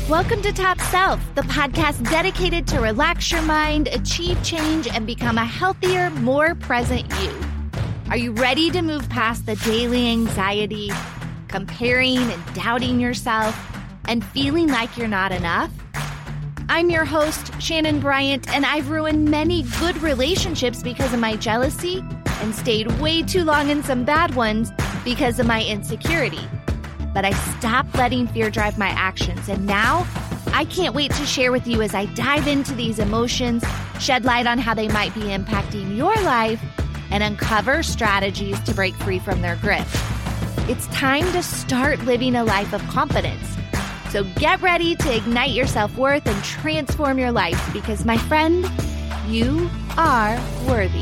Welcome to Top Self, the podcast dedicated to relax your mind, achieve change, and become a healthier, more present you. Are you ready to move past the daily anxiety, comparing and doubting yourself, and feeling like you're not enough? I'm your host, Shannon Bryant, and I've ruined many good relationships because of my jealousy and stayed way too long in some bad ones because of my insecurity. But I stopped letting fear drive my actions, and now I can't wait to share with you as I dive into these emotions, shed light on how they might be impacting your life, and uncover strategies to break free from their grip. It's time to start living a life of confidence. So get ready to ignite your self-worth and transform your life because, my friend, you are worthy.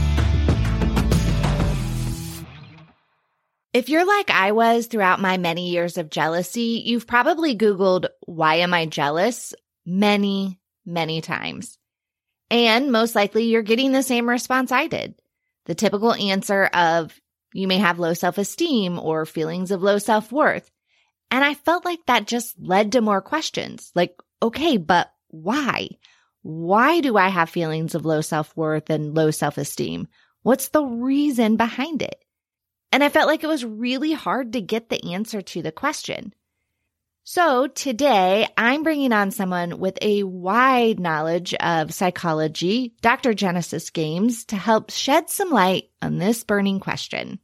If you're like I was throughout my many years of jealousy, you've probably Googled, why am I jealous? Many, many times. And most likely you're getting the same response I did. The typical answer of, you may have low self-esteem or feelings of low self-worth. And I felt like that just led to more questions. Like, okay, but why? Why do I have feelings of low self-worth and low self-esteem? What's the reason behind it? And I felt like it was really hard to get the answer to the question. So today, I'm bringing on someone with a wide knowledge of psychology, Dr. Genesis Games, to help shed some light on this burning question.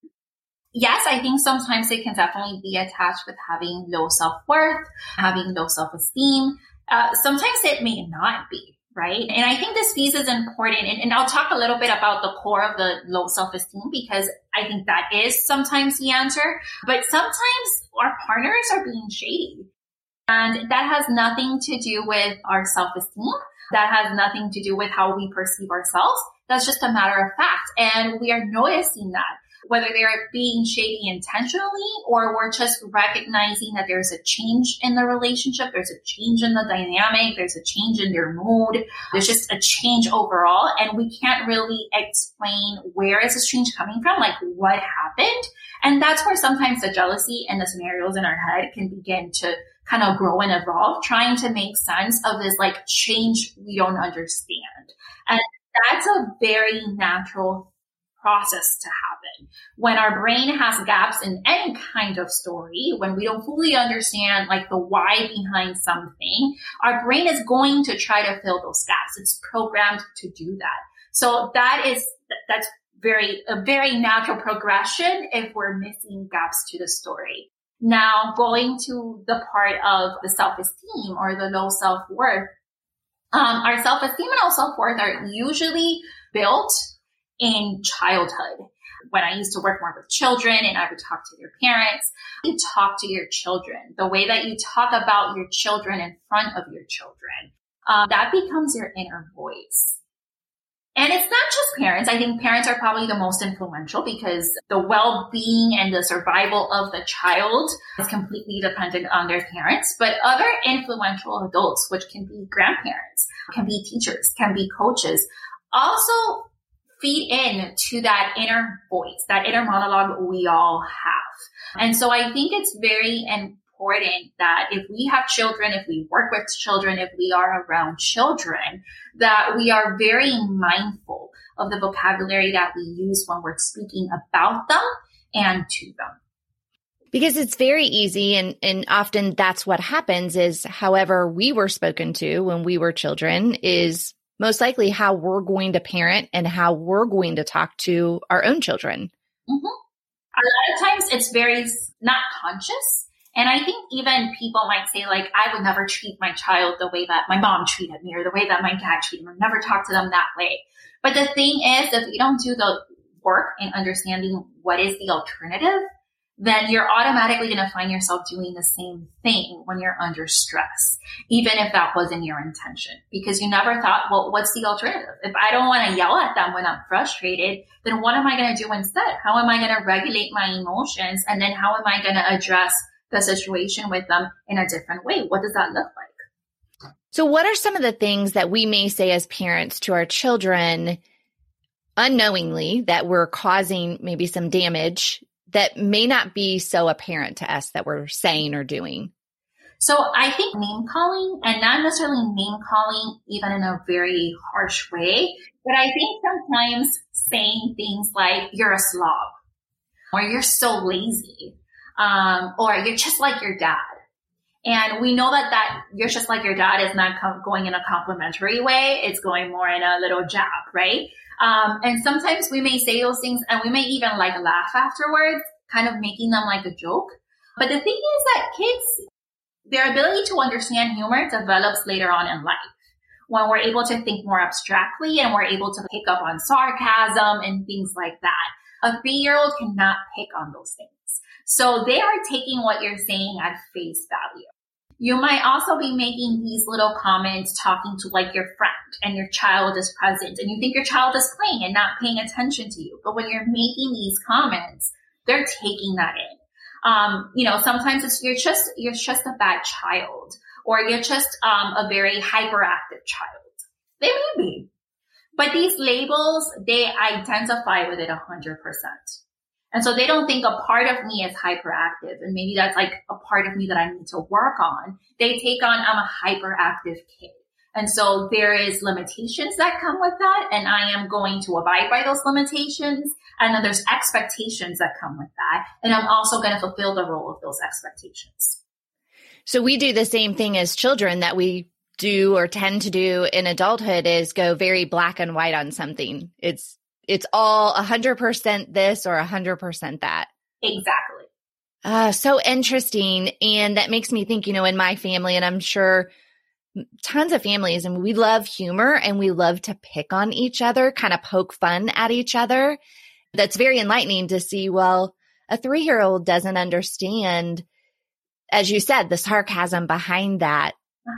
Yes, I think sometimes it can definitely be attached with having low self-worth, having low self-esteem. Sometimes it may not be. Right. And I think this piece is important. And I'll talk a little bit about the core of the low self-esteem because I think that is sometimes the answer. But sometimes our partners are being shady. And that has nothing to do with our self-esteem. That has nothing to do with how we perceive ourselves. That's just a matter of fact. And we are noticing that. Whether they're being shady intentionally or we're just recognizing that there's a change in the relationship, there's a change in the dynamic, there's a change in their mood, there's just a change overall, and we can't really explain where is this change coming from, like what happened. And that's where sometimes the jealousy and the scenarios in our head can begin to kind of grow and evolve, trying to make sense of this like change we don't understand. And that's a very natural process to happen. When our brain has gaps in any kind of story, when we don't fully understand like the why behind something, our brain is going to try to fill those gaps. It's programmed to do that. So that's a very natural progression if we're missing gaps to the story. Now, going to the part of the self-esteem or the low self-worth, our self-esteem and low self-worth are usually built in childhood. When I used to work more with children and I would talk to their parents, you talk to your children. The way that you talk about your children in front of your children, that becomes your inner voice. And it's not just parents. I think parents are probably the most influential because the well-being and the survival of the child is completely dependent on their parents. But other influential adults, which can be grandparents, can be teachers, can be coaches, also feed in to that inner voice, that inner monologue we all have. And so I think it's very important that if we have children, if we work with children, if we are around children, that we are very mindful of the vocabulary that we use when we're speaking about them and to them. Because it's very easy, and often that's what happens is however we were spoken to when we were children is most likely how we're going to parent and how we're going to talk to our own children. Mm-hmm. A lot of times it's very not conscious. And I think even people might say like, I would never treat my child the way that my mom treated me or the way that my dad treated me. I'd never talk to them that way. But the thing is, if you don't do the work in understanding what is the alternative, then you're automatically going to find yourself doing the same thing when you're under stress, even if that wasn't your intention, because you never thought, well, what's the alternative? If I don't want to yell at them when I'm frustrated, then what am I going to do instead? How am I going to regulate my emotions? And then how am I going to address the situation with them in a different way? What does that look like? So what are some of the things that we may say as parents to our children unknowingly that we're causing maybe some damage that may not be so apparent to us that we're saying or doing? So I think name calling, and not necessarily name calling even in a very harsh way, but I think sometimes saying things like you're a slob, or you're so lazy, or you're just like your dad. And we know that you're just like your dad is not going in a complimentary way. It's going more in a little jab, right? And sometimes we may say those things and we may even like laugh afterwards, kind of making them like a joke. But the thing is that kids, their ability to understand humor develops later on in life when we're able to think more abstractly and we're able to pick up on sarcasm and things like that. A 3-year-old cannot pick on those things. So they are taking what you're saying at face value. You might also be making these little comments talking to like your friend and your child is present and you think your child is playing and not paying attention to you. But when you're making these comments, they're taking that in. Sometimes you're just a bad child or you're just a very hyperactive child. They may be. But these labels, they identify with it 100%. And so they don't think a part of me is hyperactive and maybe that's like a part of me that I need to work on. They take on, I'm a hyperactive kid. And so there is limitations that come with that and I am going to abide by those limitations. And then there's expectations that come with that. And I'm also going to fulfill the role of those expectations. So we do the same thing as children that we do or tend to do in adulthood is go very black and white on something. It's all 100% this or 100% that. Exactly. So interesting. And that makes me think, in my family, and I'm sure tons of families, and we love humor and we love to pick on each other, kind of poke fun at each other. That's very enlightening to see, well, a 3-year-old doesn't understand, as you said, the sarcasm behind that.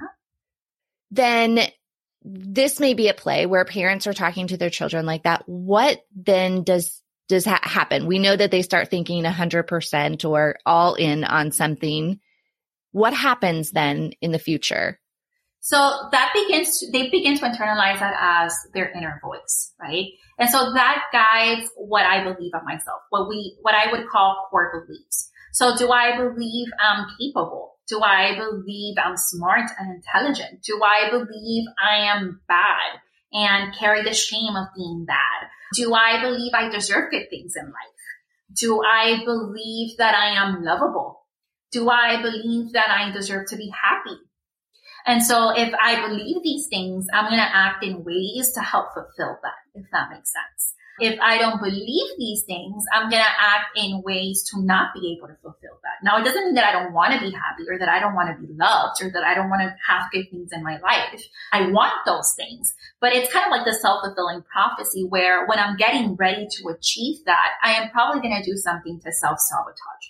Then this may be a play where parents are talking to their children like that. What then does happen? We know that they start thinking 100% or all in on something. What happens then in the future? So they begin to internalize that as their inner voice, right? And so that guides what I believe of myself, what I would call core beliefs. So do I believe I'm capable? Do I believe I'm smart and intelligent? Do I believe I am bad and carry the shame of being bad? Do I believe I deserve good things in life? Do I believe that I am lovable? Do I believe that I deserve to be happy? And so if I believe these things, I'm going to act in ways to help fulfill that, if that makes sense. If I don't believe these things, I'm going to act in ways to not be able to fulfill that. Now, it doesn't mean that I don't want to be happy or that I don't want to be loved or that I don't want to have good things in my life. I want those things, but it's kind of like the self-fulfilling prophecy where when I'm getting ready to achieve that, I am probably going to do something to self-sabotage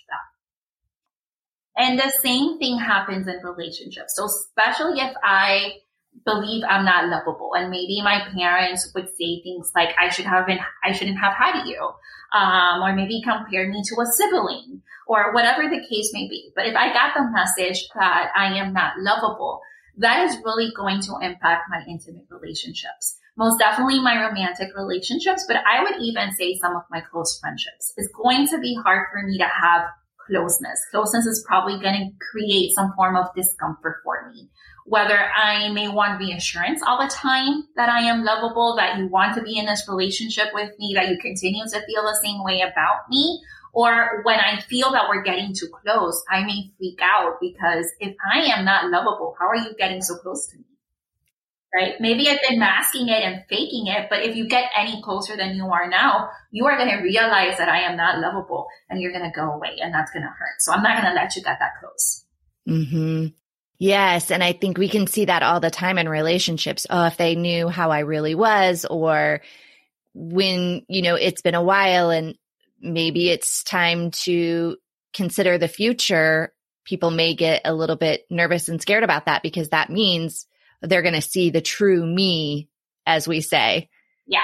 that. And the same thing happens in relationships. So especially if I believe I'm not lovable. And maybe my parents would say things like, I shouldn't have had you. Or maybe compare me to a sibling or whatever the case may be. But if I got the message that I am not lovable, that is really going to impact my intimate relationships. Most definitely my romantic relationships, but I would even say some of my close friendships. It's going to be hard for me to have closeness. Closeness is probably going to create some form of discomfort for me. Whether I may want reassurance all the time that I am lovable, that you want to be in this relationship with me, that you continue to feel the same way about me, or when I feel that we're getting too close, I may freak out because if I am not lovable, how are you getting so close to me? Right? Maybe I've been masking it and faking it, but if you get any closer than you are now, you are going to realize that I am not lovable and you're going to go away and that's going to hurt. So I'm not going to let you get that close. Mm-hmm. Yes. And I think we can see that all the time in relationships. Oh, if they knew how I really was, or when, it's been a while and maybe it's time to consider the future, people may get a little bit nervous and scared about that because that means they're going to see the true me, as we say. Yeah.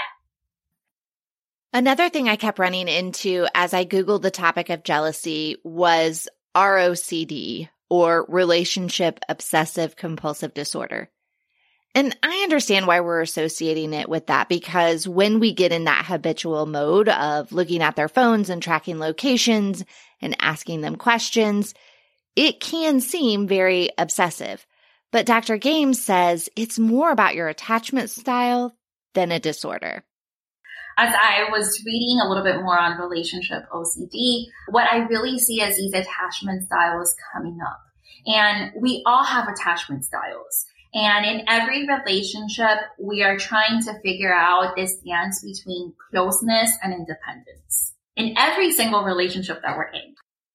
Another thing I kept running into as I Googled the topic of jealousy was ROCD, or relationship obsessive compulsive disorder. And I understand why we're associating it with that, because when we get in that habitual mode of looking at their phones and tracking locations and asking them questions, It can seem very obsessive, but Dr. Games says it's more about your attachment style than a disorder. As I was reading a little bit more on relationship OCD, what I really see is these attachment styles coming up. And we all have attachment styles. And in every relationship, we are trying to figure out this dance between closeness and independence. In every single relationship that we're in.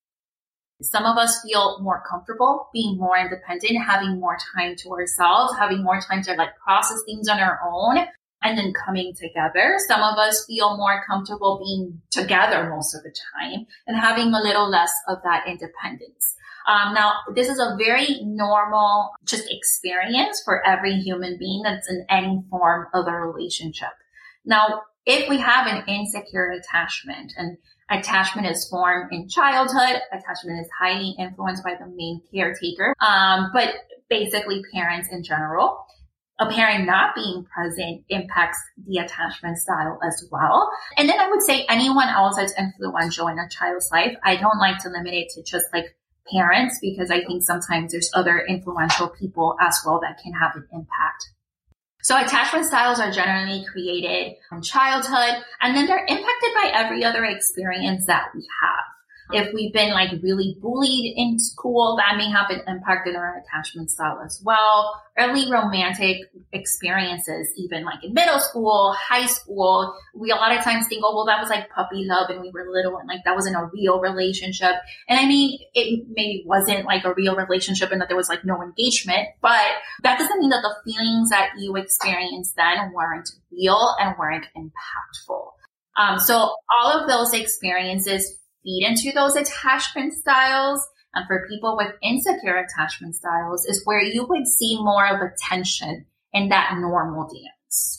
Some of us feel more comfortable being more independent, having more time to ourselves, having more time to process things on our own, and then coming together. Some of us feel more comfortable being together most of the time and having a little less of that independence. Now, this is a very normal just experience for every human being that's in any form of a relationship. Now, if we have an insecure attachment, and attachment is formed in childhood, attachment is highly influenced by the main caretaker, but basically parents in general. A parent not being present impacts the attachment style as well. And then I would say anyone else that's influential in a child's life. I don't like to limit it to just parents, because I think sometimes there's other influential people as well that can have an impact. So attachment styles are generally created in childhood, and then they're impacted by every other experience that we have. If we've been really bullied in school, that may have an impact in our attachment style as well. Early romantic experiences, even in middle school, high school, we a lot of times think, oh, well, that was puppy love and we were little and that wasn't a real relationship. And I mean, it maybe wasn't a real relationship and that there was no engagement, but that doesn't mean that the feelings that you experienced then weren't real and weren't impactful. So all of those experiences feed into those attachment styles. And for people with insecure attachment styles is where you would see more of a tension in that normal dance.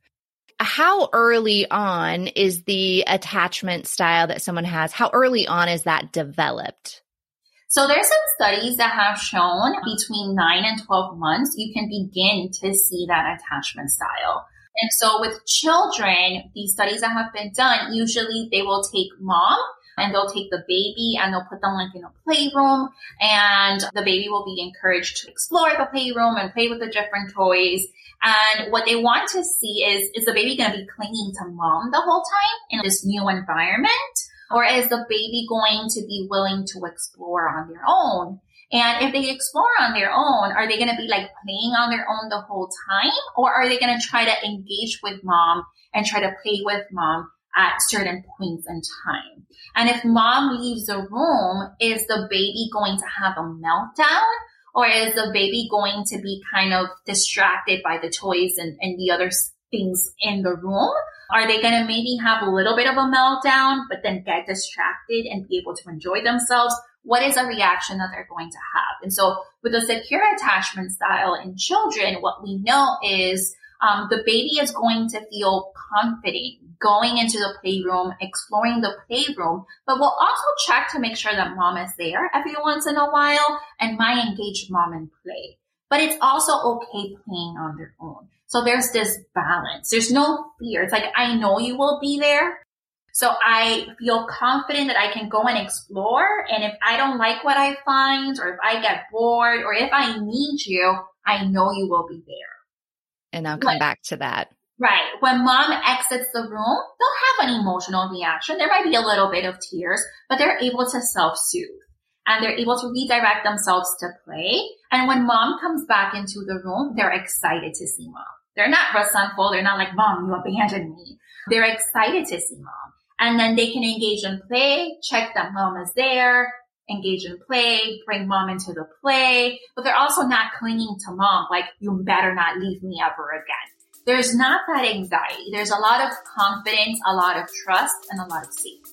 How early on is the attachment style that someone has? How early on is that developed? So there's some studies that have shown between 9 and 12 months, you can begin to see that attachment style. And so with children, these studies that have been done, usually they will take mom and they'll take the baby and they'll put them in a playroom, and the baby will be encouraged to explore the playroom and play with the different toys. And what they want to see is the baby going to be clinging to mom the whole time in this new environment? Or is the baby going to be willing to explore on their own? And if they explore on their own, are they going to be playing on their own the whole time? Or are they going to try to engage with mom and try to play with mom at certain points in time? And if mom leaves the room, is the baby going to have a meltdown? Or is the baby going to be kind of distracted by the toys and the other things in the room? Are they going to maybe have a little bit of a meltdown, but then get distracted and be able to enjoy themselves? What is a reaction that they're going to have? And so with a secure attachment style in children, what we know is the baby is going to feel confident going into the playroom, exploring the playroom, but we'll also check to make sure that mom is there every once in a while and might engage mom in play. But it's also okay playing on their own. So there's this balance. There's no fear. It's I know you will be there. So I feel confident that I can go and explore. And if I don't like what I find, or if I get bored, or if I need you, I know you will be there. And I'll come back to that. Right. When mom exits the room, they'll have an emotional reaction. There might be a little bit of tears, but they're able to self-soothe. And they're able to redirect themselves to play. And when mom comes back into the room, they're excited to see mom. They're not resentful. They're not Mom, you abandoned me. They're excited to see mom. And then they can engage in play, check that mom is there, engage in play, bring mom into the play. But they're also not clinging to mom you better not leave me ever again. There's not that anxiety. There's a lot of confidence, a lot of trust, and a lot of safety.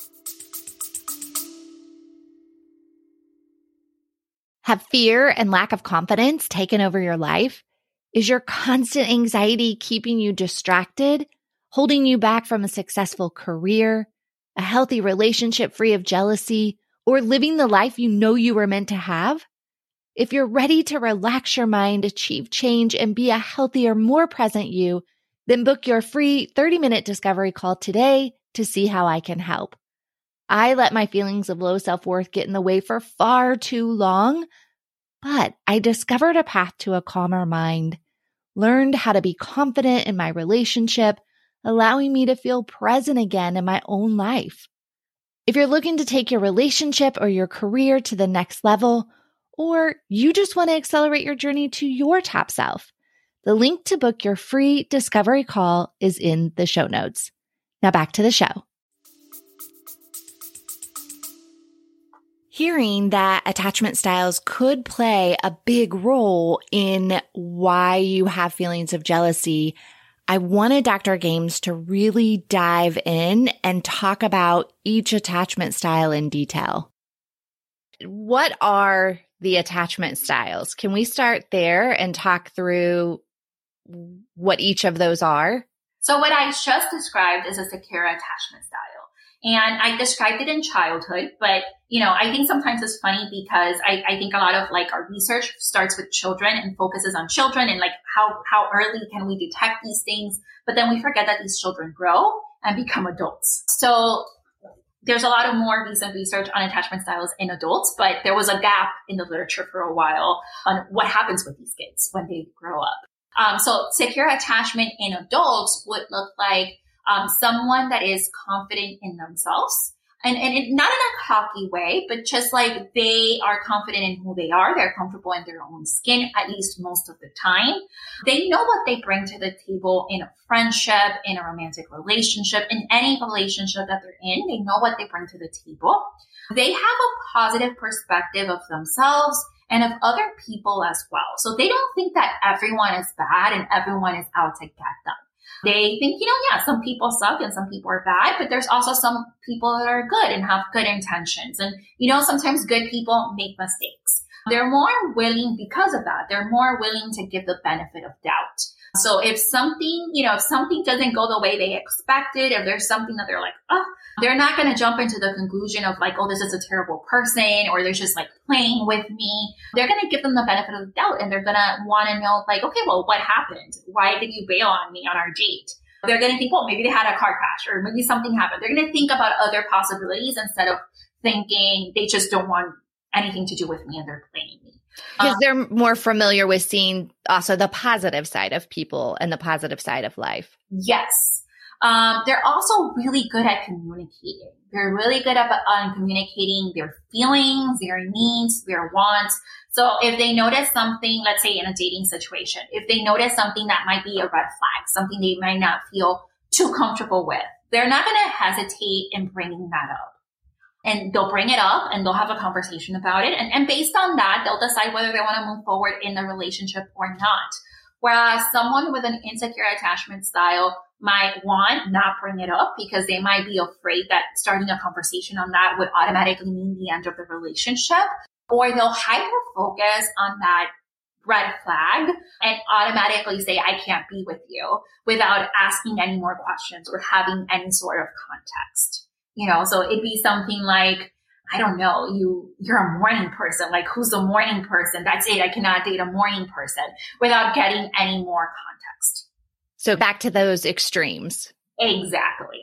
Have fear and lack of confidence taken over your life? Is your constant anxiety keeping you distracted, holding you back from a successful career, a healthy relationship free of jealousy, or living the life you know you were meant to have? If you're ready to relax your mind, achieve change, and be a healthier, more present you, then book your free 30-minute discovery call today to see how I can help. I let my feelings of low self-worth get in the way for far too long, but I discovered a path to a calmer mind, learned how to be confident in my relationship, allowing me to feel present again in my own life. If you're looking to take your relationship or your career to the next level, or you just want to accelerate your journey to your top self, the link to book your free discovery call is in the show notes. Now back to the show. Hearing that attachment styles could play a big role in why you have feelings of jealousy, I wanted Dr. Games to really dive in and talk about each attachment style in detail. What are the attachment styles? Can we start there and talk through what each of those are? So what I just described is a secure attachment style. And I described it in childhood, but, I think sometimes it's funny because I think a lot of our research starts with children and focuses on children and how early can we detect these things. But then we forget that these children grow and become adults. So there's a lot of more recent research on attachment styles in adults, but there was a gap in the literature for a while on what happens with these kids when they grow up. So secure attachment in adults would look like someone that is confident in themselves and not in a cocky way, but just they are confident in who they are. They're comfortable in their own skin, at least most of the time. They know what they bring to the table in a friendship, in a romantic relationship, in any relationship that they're in. They know what they bring to the table. They have a positive perspective of themselves and of other people as well. So they don't think that everyone is bad and everyone is out to get them. They think, some people suck and some people are bad, but there's also some people that are good and have good intentions. And, sometimes good people make mistakes. They're more willing because of that. They're more willing to give the benefit of doubt. So if something doesn't go the way they expected, if there's something that they're they're not going to jump into the conclusion of this is a terrible person or they're just playing with me. They're going to give them the benefit of the doubt and they're going to want to know okay, well, what happened? Why did you bail on me on our date? They're going to think, well, maybe they had a car crash or maybe something happened. They're going to think about other possibilities instead of thinking they just don't want anything to do with me and they're playing me. Because they're more familiar with seeing also the positive side of people and the positive side of life. Yes. They're also really good at communicating. They're really good at communicating their feelings, their needs, their wants. So if they notice something, let's say in a dating situation, if they notice something that might be a red flag, something they might not feel too comfortable with, they're not going to hesitate in bringing that up. And they'll bring it up and they'll have a conversation about it. And based on that, they'll decide whether they want to move forward in the relationship or not. Whereas someone with an insecure attachment style might not bring it up because they might be afraid that starting a conversation on that would automatically mean the end of the relationship. Or they'll hyper focus on that red flag and automatically say, I can't be with you without asking any more questions or having any sort of context. So it'd be something like, I don't know, you're a morning person. Who's the morning person? That's it. I cannot date a morning person without getting any more context. So back to those extremes. Exactly.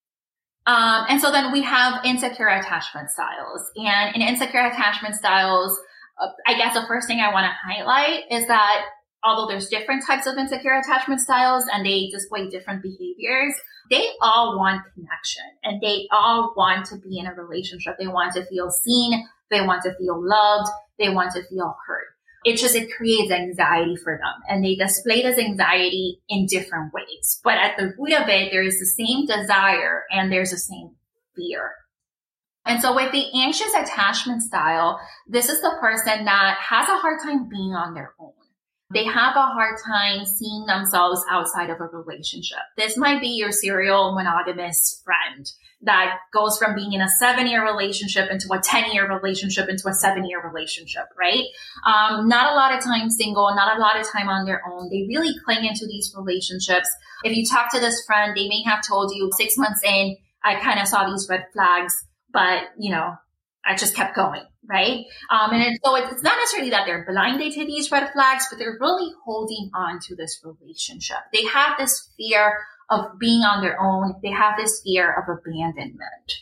And so then we have insecure attachment styles. And in insecure attachment styles, I guess the first thing I want to highlight is that although there's different types of insecure attachment styles and they display different behaviors, they all want connection and they all want to be in a relationship. They want to feel seen. They want to feel loved. They want to feel heard. It creates anxiety for them and they display this anxiety in different ways. But at the root of it, there is the same desire and there's the same fear. And so with the anxious attachment style, this is the person that has a hard time being on their own. They have a hard time seeing themselves outside of a relationship. This might be your serial monogamous friend that goes from being in a 7-year relationship into a 10-year relationship into a 7-year relationship, right? Not a lot of time single, not a lot of time on their own. They really cling into these relationships. If you talk to this friend, they may have told you 6 months in, I kind of saw these red flags, but I just kept going. Right? So it's not necessarily that they're blinded to these red flags, but they're really holding on to this relationship. They have this fear of being on their own. They have this fear of abandonment.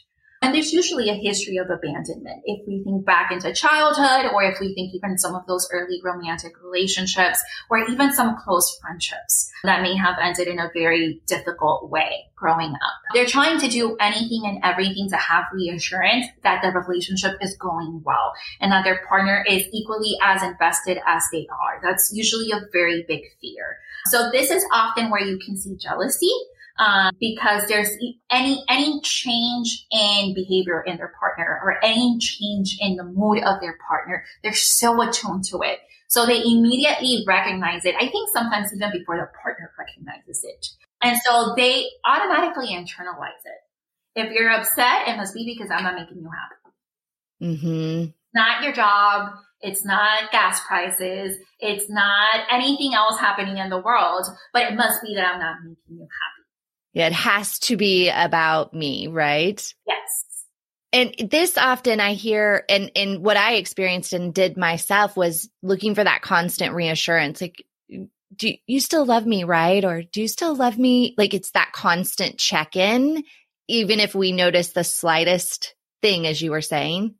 And there's usually a history of abandonment. If we think back into childhood, or if we think even some of those early romantic relationships, or even some close friendships that may have ended in a very difficult way growing up. They're trying to do anything and everything to have reassurance that the relationship is going well and that their partner is equally as invested as they are. That's usually a very big fear. So this is often where you can see jealousy. Because there's any change in behavior in their partner or any change in the mood of their partner, they're so attuned to it. So they immediately recognize it. I think sometimes even before the partner recognizes it. And so they automatically internalize it. If you're upset, it must be because I'm not making you happy. Mm-hmm. Not your job. It's not gas prices. It's not anything else happening in the world, but it must be that I'm not making you happy. Yeah, it has to be about me, right? Yes. And this often I hear, and what I experienced and did myself was looking for that constant reassurance. Like, do you still love me, right? Or do you still love me? Like, it's that constant check-in, even if we notice the slightest thing, as you were saying.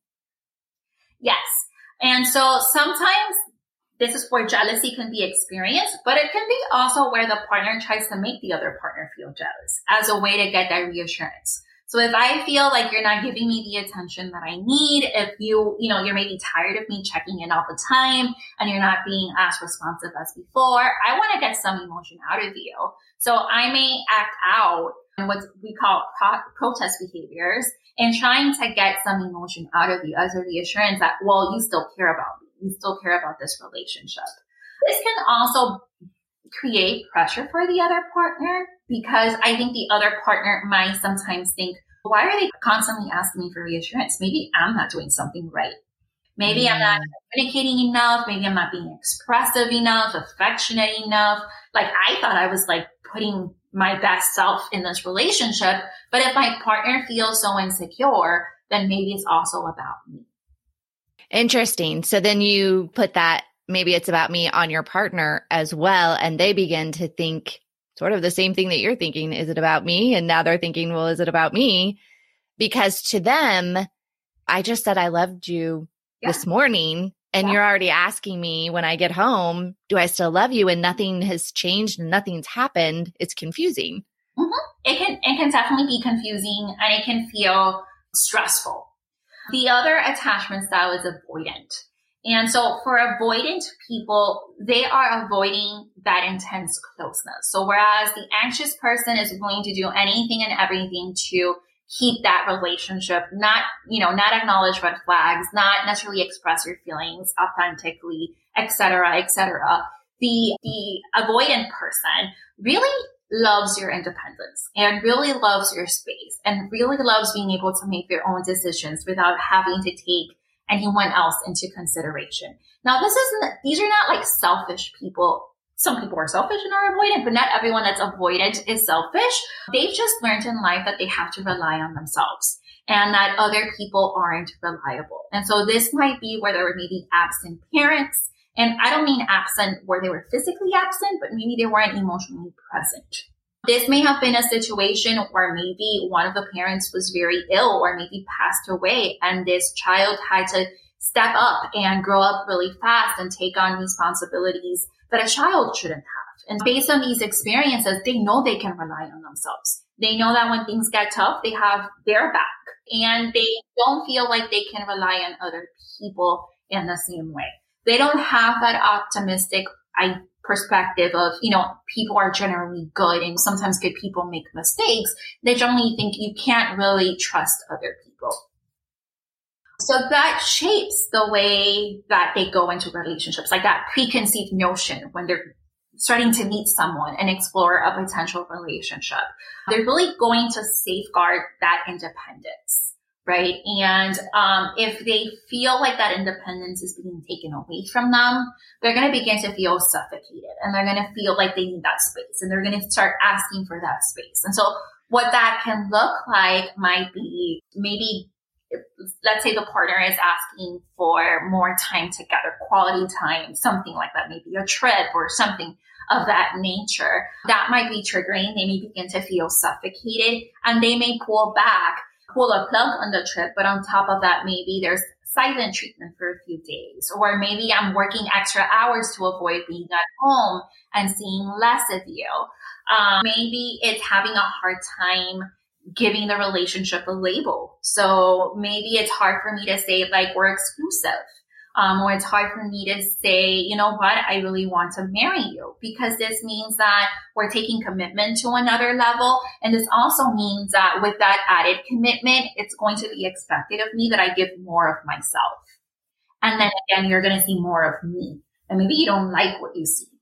Yes. And so sometimes this is where jealousy can be experienced, but it can be also where the partner tries to make the other partner feel jealous as a way to get that reassurance. So if I feel like you're not giving me the attention that I need, if you're maybe tired of me checking in all the time and you're not being as responsive as before, I want to get some emotion out of you. So I may act out in what we call protest behaviors and trying to get some emotion out of you as a reassurance that, well, you still care about me. You still care about this relationship. This can also create pressure for the other partner because I think the other partner might sometimes think, why are they constantly asking me for reassurance? Maybe I'm not doing something right. Maybe I'm not communicating enough. Maybe I'm not being expressive enough, affectionate enough. Like I thought I was like putting my best self in this relationship. But if my partner feels so insecure, then maybe it's also about me. Interesting. So then you put that, maybe it's about me on your partner as well. And they begin to think sort of the same thing that you're thinking. Is it about me? And now they're thinking, well, is it about me? Because to them, I just said I loved you this morning. And you're already asking me when I get home, do I still love you? And nothing has changed and nothing's happened. It's confusing. Mm-hmm. It can definitely be confusing and it can feel stressful. The other attachment style is avoidant. And so for avoidant people, they are avoiding that intense closeness. So whereas the anxious person is willing to do anything and everything to keep that relationship, not acknowledge red flags, not necessarily express your feelings authentically, et cetera, the avoidant person really loves your independence and really loves your space and really loves being able to make their own decisions without having to take anyone else into consideration. Now, these are not like selfish people. Some people are selfish and are avoidant, but not everyone that's avoidant is selfish. They've just learned in life that they have to rely on themselves and that other people aren't reliable. And so this might be where there were maybe absent parents. And I don't mean absent where they were physically absent, but maybe they weren't emotionally present. This may have been a situation where maybe one of the parents was very ill or maybe passed away, and this child had to step up and grow up really fast and take on responsibilities that a child shouldn't have. And based on these experiences, they know they can rely on themselves. They know that when things get tough, they have their back, and they don't feel like they can rely on other people in the same way. They don't have that optimistic perspective of, people are generally good and sometimes good people make mistakes. They generally think you can't really trust other people. So that shapes the way that they go into relationships, like that preconceived notion when they're starting to meet someone and explore a potential relationship. They're really going to safeguard that independence. Right. And if they feel like that independence is being taken away from them, they're going to begin to feel suffocated and they're going to feel like they need that space and they're going to start asking for that space. And so what that can look like might be maybe, let's say the partner is asking for more time together, quality time, something like that, maybe a trip or something of that nature. That might be triggering. They may begin to feel suffocated and they may pull back. pull a plug on the trip, but on top of that, maybe there's silent treatment for a few days, or maybe I'm working extra hours to avoid being at home and seeing less of you. Maybe it's having a hard time giving the relationship a label. So maybe it's hard for me to say like we're exclusive. Or it's hard for me to say, you know what, I really want to marry you, because this means that we're taking commitment to another level. And this also means that with that added commitment, it's going to be expected of me that I give more of myself. And then again, you're going to see more of me. And maybe you don't like what you see.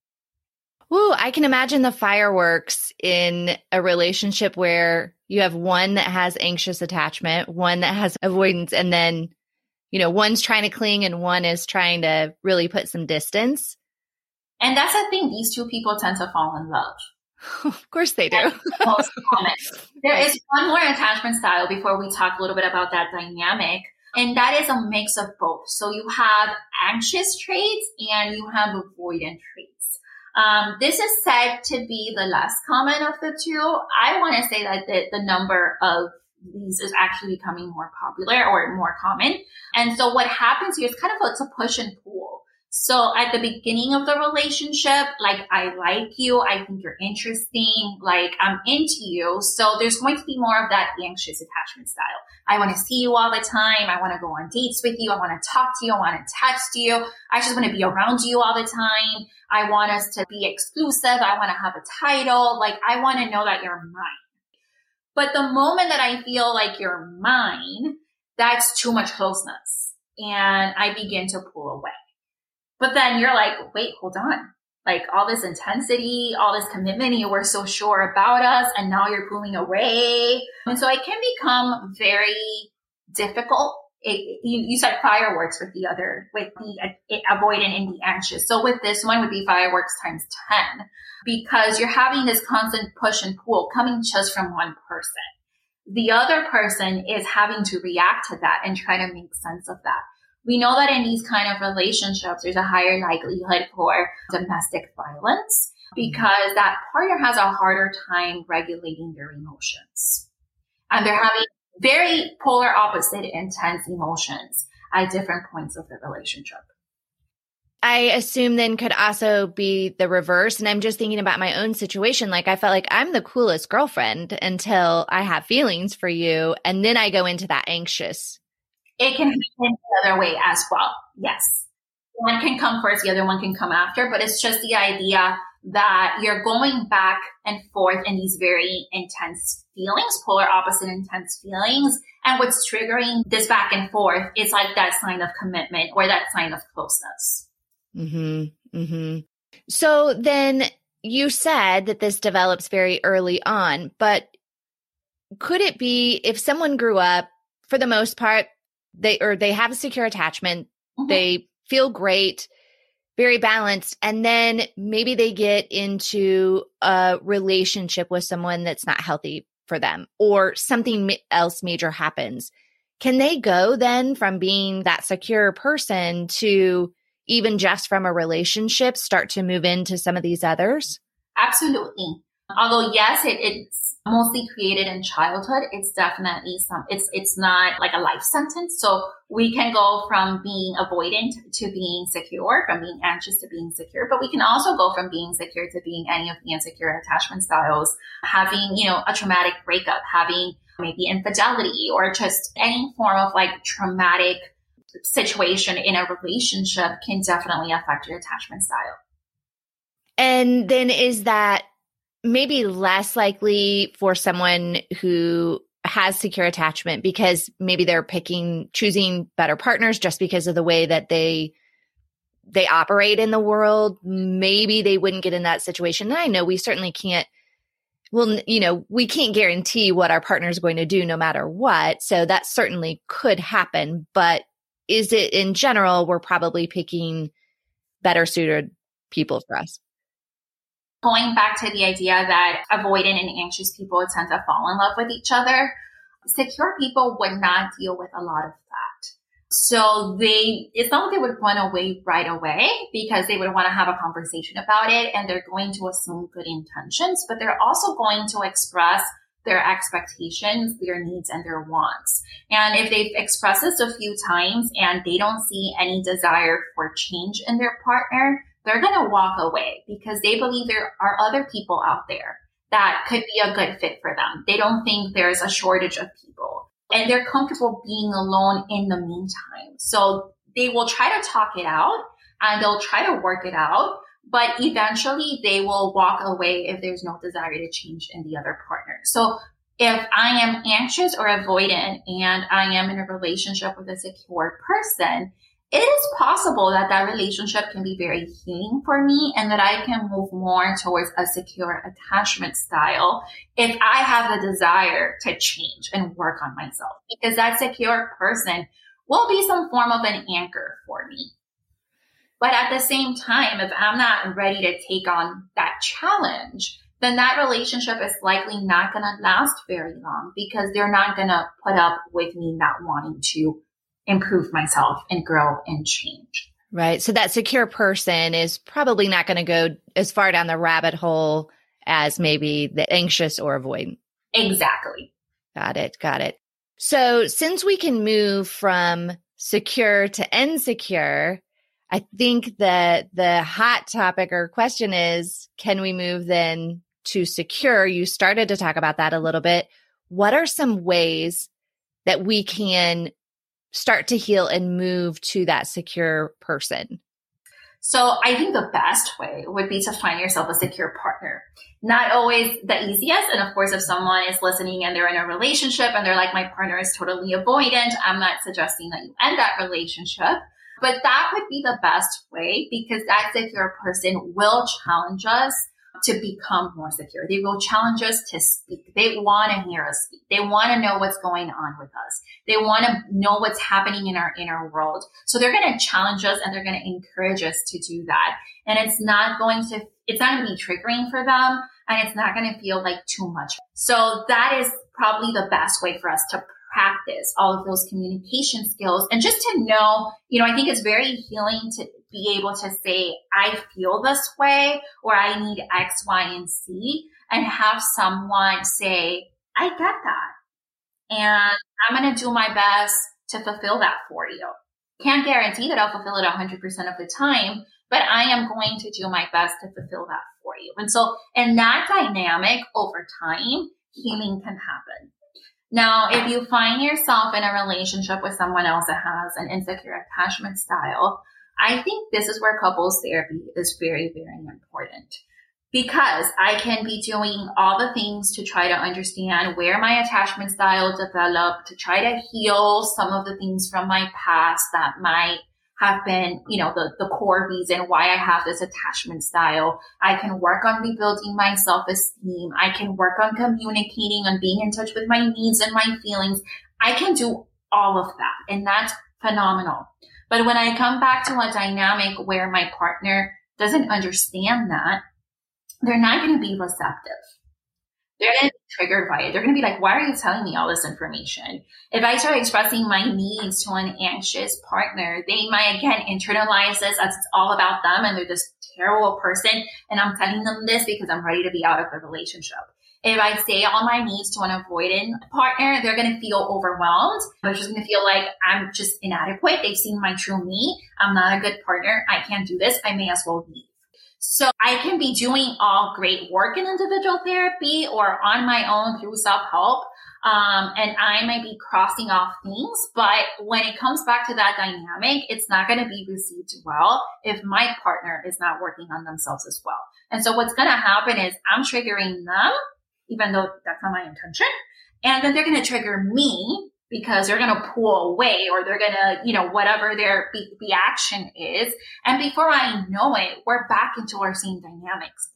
Ooh, I can imagine the fireworks in a relationship where you have one that has anxious attachment, one that has avoidance, and then one's trying to cling and one is trying to really put some distance. And that's the thing. These two people tend to fall in love. Of course they do. That's the most common. There is one more attachment style before we talk a little bit about that dynamic. And that is a mix of both. So you have anxious traits and you have avoidant traits. This is said to be the less common of the two. I want to say that the number of these is actually becoming more popular or more common. And so what happens here is kind of it's a push and pull. So at the beginning of the relationship, like, I like you, I think you're interesting, like, I'm into you. So there's going to be more of that anxious attachment style. I want to see you all the time. I want to go on dates with you. I want to talk to you. I want to text you. I just want to be around you all the time. I want us to be exclusive. I want to have a title. Like, I want to know that you're mine. But the moment that I feel like you're mine, that's too much closeness. And I begin to pull away. But then you're like, wait, hold on. Like, all this intensity, all this commitment, you were so sure about us, and now you're pulling away. And so it can become very difficult. You said fireworks with the avoidant and the anxious. So with this one would be fireworks times 10, because you're having this constant push and pull coming just from one person. The other person is having to react to that and try to make sense of that. We know that in these kind of relationships, there's a higher likelihood for domestic violence because that partner has a harder time regulating their emotions. And they're having very polar opposite intense emotions at different points of the relationship. I assume then could also be the reverse. And I'm just thinking about my own situation. Like, I felt like I'm the coolest girlfriend until I have feelings for you. And then I go into that anxious. It can happen the other way as well. Yes. One can come first, the other one can come after, but it's just the idea that you're going back and forth in these very intense feelings, polar opposite intense feelings. And what's triggering this back and forth is like that sign of commitment or that sign of closeness. Mm-hmm. Mm-hmm. So then you said that this develops very early on, but could it be if someone grew up, for the most part, they have a secure attachment, mm-hmm. they feel great, very balanced, and then maybe they get into a relationship with someone that's not healthy for them, or something else major happens. Can they go then from being that secure person to, even just from a relationship, start to move into some of these others? Absolutely. Although, yes, it's mostly created in childhood. It's definitely it's not like a life sentence. So we can go from being avoidant to being secure, from being anxious to being secure, but we can also go from being secure to being any of the insecure attachment styles, having, a traumatic breakup, having maybe infidelity, or just any form of like traumatic situation in a relationship can definitely affect your attachment style. And then is that maybe less likely for someone who has secure attachment because maybe they're choosing better partners just because of the way that they operate in the world? Maybe they wouldn't get in that situation. And I know we certainly can't, we can't guarantee what our partner is going to do no matter what. So that certainly could happen. But is it in general, we're probably picking better suited people for us? Going back to the idea that avoidant and anxious people tend to fall in love with each other, secure people would not deal with a lot of that. So it's not that they would run away right away, because they would want to have a conversation about it and they're going to assume good intentions, but they're also going to express their expectations, their needs, and their wants. And if they've expressed this a few times and they don't see any desire for change in their partner, they're going to walk away because they believe there are other people out there that could be a good fit for them. They don't think there's a shortage of people, and they're comfortable being alone in the meantime. So they will try to talk it out and they'll try to work it out, but eventually they will walk away if there's no desire to change in the other partner. So if I am anxious or avoidant and I am in a relationship with a secure person, it is possible that that relationship can be very healing for me and that I can move more towards a secure attachment style if I have the desire to change and work on myself, because that secure person will be some form of an anchor for me. But at the same time, if I'm not ready to take on that challenge, then that relationship is likely not going to last very long because they're not going to put up with me not wanting to improve myself and grow and change. Right. So that secure person is probably not going to go as far down the rabbit hole as maybe the anxious or avoidant. Exactly. Got it. Got it. So since we can move from secure to insecure, I think that the hot topic or question is, can we move then to secure? You started to talk about that a little bit. What are some ways that we can start to heal and move to that secure person? So I think the best way would be to find yourself a secure partner. Not always the easiest. And of course, if someone is listening and they're in a relationship and they're like, my partner is totally avoidant, I'm not suggesting that you end that relationship. But that would be the best way because that secure person will challenge us to become more secure. They will challenge us to speak. They want to hear us speak. They want to know what's going on with us. They want to know what's happening in our inner world. So they're going to challenge us and they're going to encourage us to do that. And it's not going to be triggering for them and it's not going to feel like too much. So that is probably the best way for us to practice all of those communication skills and just to know, I think it's very healing to be able to say, I feel this way, or I need X, Y, and Z, and have someone say, I get that. And I'm going to do my best to fulfill that for you. Can't guarantee that I'll fulfill it 100% of the time, but I am going to do my best to fulfill that for you. And so in that dynamic over time, healing can happen. Now, if you find yourself in a relationship with someone else that has an insecure attachment style, I think this is where couples therapy is very, very important because I can be doing all the things to try to understand where my attachment style developed, to try to heal some of the things from my past that might have been, the core reason why I have this attachment style. I can work on rebuilding my self-esteem. I can work on communicating and being in touch with my needs and my feelings. I can do all of that, and that's phenomenal. But when I come back to a dynamic where my partner doesn't understand that, they're not going to be receptive. They're going to be triggered by it. They're going to be like, why are you telling me all this information? If I start expressing my needs to an anxious partner, they might, again, internalize this as it's all about them and they're this terrible person. And I'm telling them this because I'm ready to be out of the relationship. If I say all my needs to an avoidant partner, they're going to feel overwhelmed. They're just going to feel like I'm just inadequate. They've seen my true me. I'm not a good partner. I can't do this. I may as well leave. So I can be doing all great work in individual therapy or on my own through self-help. And I might be crossing off things, but when it comes back to that dynamic, it's not going to be received well if my partner is not working on themselves as well. And so what's going to happen is I'm triggering them, even though that's not my intention. And then they're going to trigger me because they're going to pull away or they're going to, whatever their reaction is. And before I know it, we're back into our same dynamics.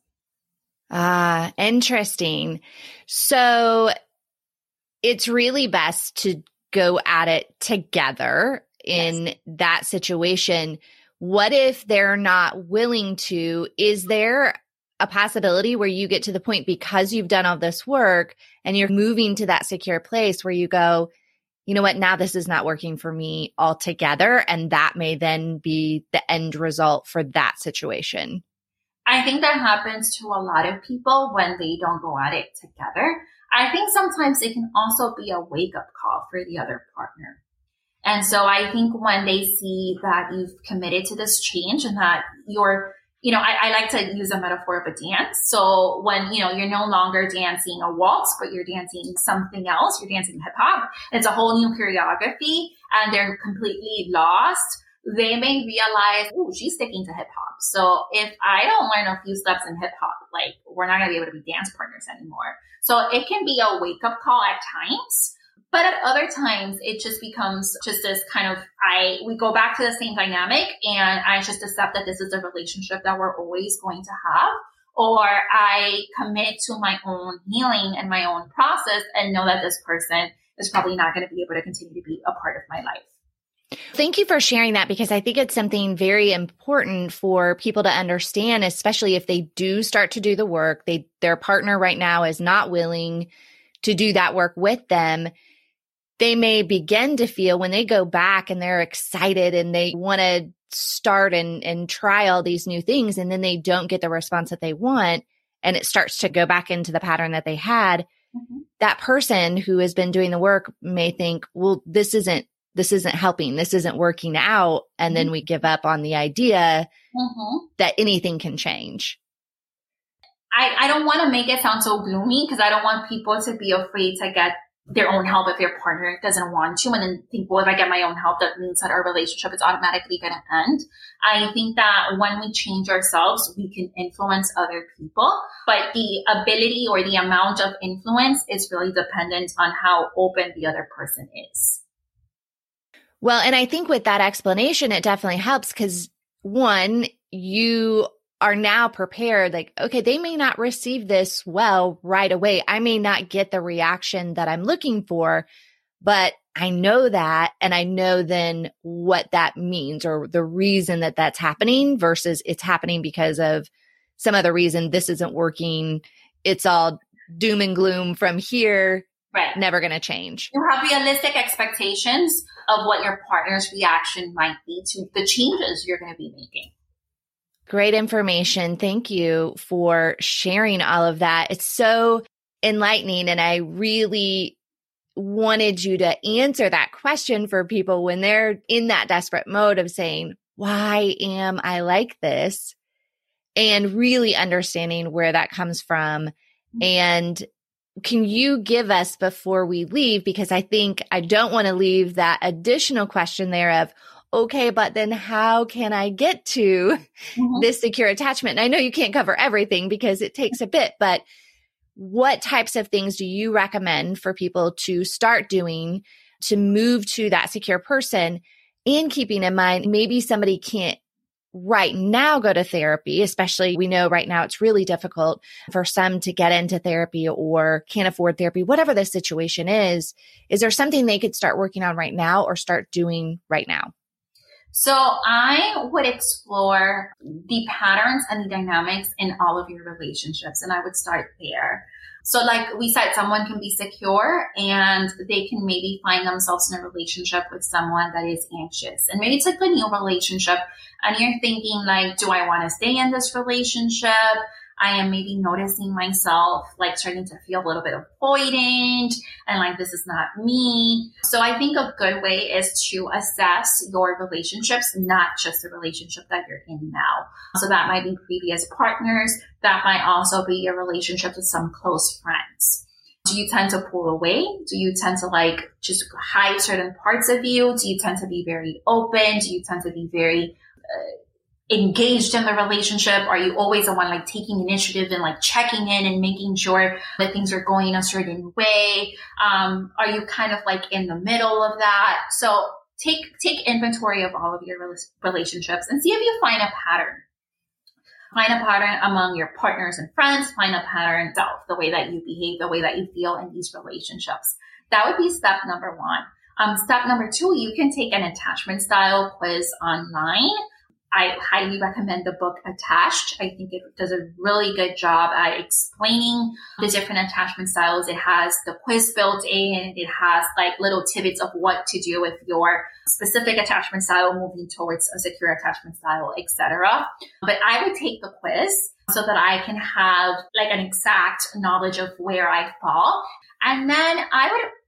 Interesting. So it's really best to go at it together in that situation. What if they're not willing to? Is there a possibility where you get to the point because you've done all this work and you're moving to that secure place where you go, you know what, now this is not working for me altogether, and that may then be the end result for that situation? I think that happens to a lot of people when they don't go at it together. I think sometimes it can also be a wake-up call for the other partner. And so I think when they see that you've committed to this change and that you're, I like to use a metaphor of a dance. So when, you're no longer dancing a waltz, but you're dancing something else, you're dancing hip hop, it's a whole new choreography and they're completely lost. They may realize, oh, she's sticking to hip hop. So if I don't learn a few steps in hip hop, like we're not going to be able to be dance partners anymore. So it can be a wake up call at times. But at other times, it just becomes just this kind of, we go back to the same dynamic and I just accept that this is a relationship that we're always going to have, or I commit to my own healing and my own process and know that this person is probably not going to be able to continue to be a part of my life. Thank you for sharing that, because I think it's something very important for people to understand, especially if they do start to do the work. Their partner right now is not willing to do that work with them. They may begin to feel when they go back and they're excited and they want to start and try all these new things, and then they don't get the response that they want, and it starts to go back into the pattern that they had. Mm-hmm. That person who has been doing the work may think, well, this isn't helping. This isn't working out. And then we give up on the idea that anything can change. I don't want to make it sound so gloomy, because I don't want people to be afraid to get their own help if their partner doesn't want to, and then think, well, if I get my own help, that means that our relationship is automatically going to end. I think that when we change ourselves, we can influence other people, but the ability or the amount of influence is really dependent on how open the other person is. Well, and I think with that explanation, it definitely helps, because one, you are now prepared, like, okay, they may not receive this well right away. I may not get the reaction that I'm looking for, but I know that, and I know then what that means, or the reason that that's happening versus it's happening because of some other reason. This isn't working. It's all doom and gloom from here. Right. Never going to change. You have realistic expectations of what your partner's reaction might be to the changes you're going to be making. Great information. Thank you for sharing all of that. It's so enlightening. And I really wanted you to answer that question for people when they're in that desperate mode of saying, why am I like this? And really understanding where that comes from. And can you give us, before we leave, because I think I don't want to leave that additional question there of, okay, but then how can I get to this secure attachment? And I know you can't cover everything because it takes a bit, but what types of things do you recommend for people to start doing to move to that secure person? And keeping in mind, maybe somebody can't right now go to therapy, especially we know right now it's really difficult for some to get into therapy or can't afford therapy, whatever the situation is there something they could start working on right now or start doing right now? So I would explore the patterns and the dynamics in all of your relationships, and I would start there. So like we said, someone can be secure and they can maybe find themselves in a relationship with someone that is anxious. And maybe it's like a new relationship and you're thinking like, do I want to stay in this relationship? I am maybe noticing myself like starting to feel a little bit avoidant and like this is not me. So I think a good way is to assess your relationships, not just the relationship that you're in now. So that might be previous partners. That might also be a relationship with some close friends. Do you tend to pull away? Do you tend to like just hide certain parts of you? Do you tend to be very open? Do you tend to be very engaged in the relationship? Are you always the one like taking initiative and like checking in and making sure that things are going a certain way? Are you kind of like in the middle of that? So take inventory of all of your relationships and see if you find a pattern. Find a pattern among your partners and friends. Find a pattern itself, the way that you behave, the way that you feel in these relationships. That would be step number one. Step number two, you can take an attachment style quiz online. I highly recommend the book Attached. I think it does a really good job at explaining the different attachment styles. It has the quiz built in. It has like little tidbits of what to do with your specific attachment style, moving towards a secure attachment style, etc. But I would take the quiz so that I can have like an exact knowledge of where I fall. And then I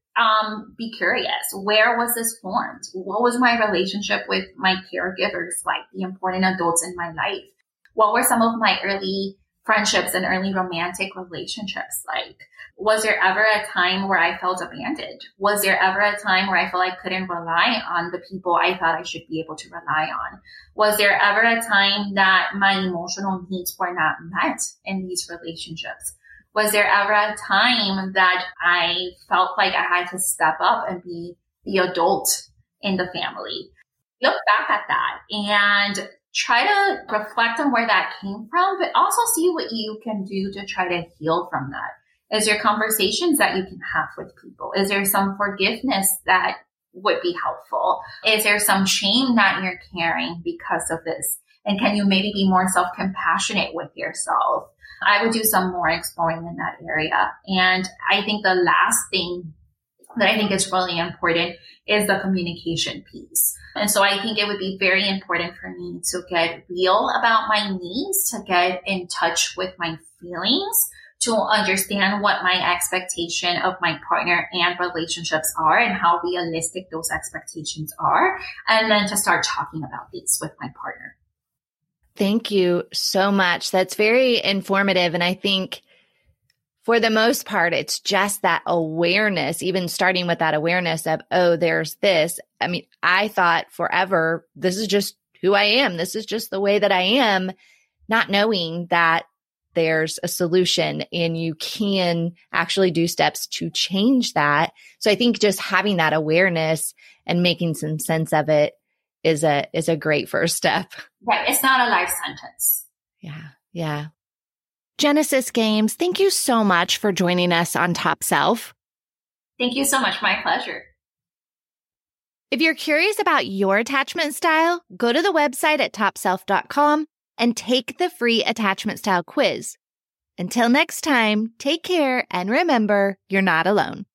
would be curious, where was this formed? What was my relationship with my caregivers like, the important adults in my life? What were some of my early friendships and early romantic relationships like? Was there ever a time where I felt abandoned? Was there ever a time where I felt I couldn't rely on the people I thought I should be able to rely on? Was there ever a time that my emotional needs were not met in these relationships? Was there ever a time that I felt like I had to step up and be the adult in the family? Look back at that and try to reflect on where that came from, but also see what you can do to try to heal from that. Is there conversations that you can have with people? Is there some forgiveness that would be helpful? Is there some shame that you're carrying because of this? And can you maybe be more self-compassionate with yourself? I would do some more exploring in that area. And I think the last thing that I think is really important is the communication piece. And so I think it would be very important for me to get real about my needs, to get in touch with my feelings, to understand what my expectation of my partner and relationships are and how realistic those expectations are. And then to start talking about these with my partner. Thank you so much. That's very informative. And I think for the most part, it's just that awareness, even starting with that awareness of, oh, there's this. I mean, I thought forever, this is just who I am. This is just the way that I am, not knowing that there's a solution and you can actually do steps to change that. So I think just having that awareness and making some sense of it is a great first step. Right. It's not a life sentence. Yeah. Genesis Games, thank you so much for joining us on Top Self. Thank you so much. My pleasure. If you're curious about your attachment style, go to the website at topself.com and take the free attachment style quiz. Until next time, take care and remember, you're not alone.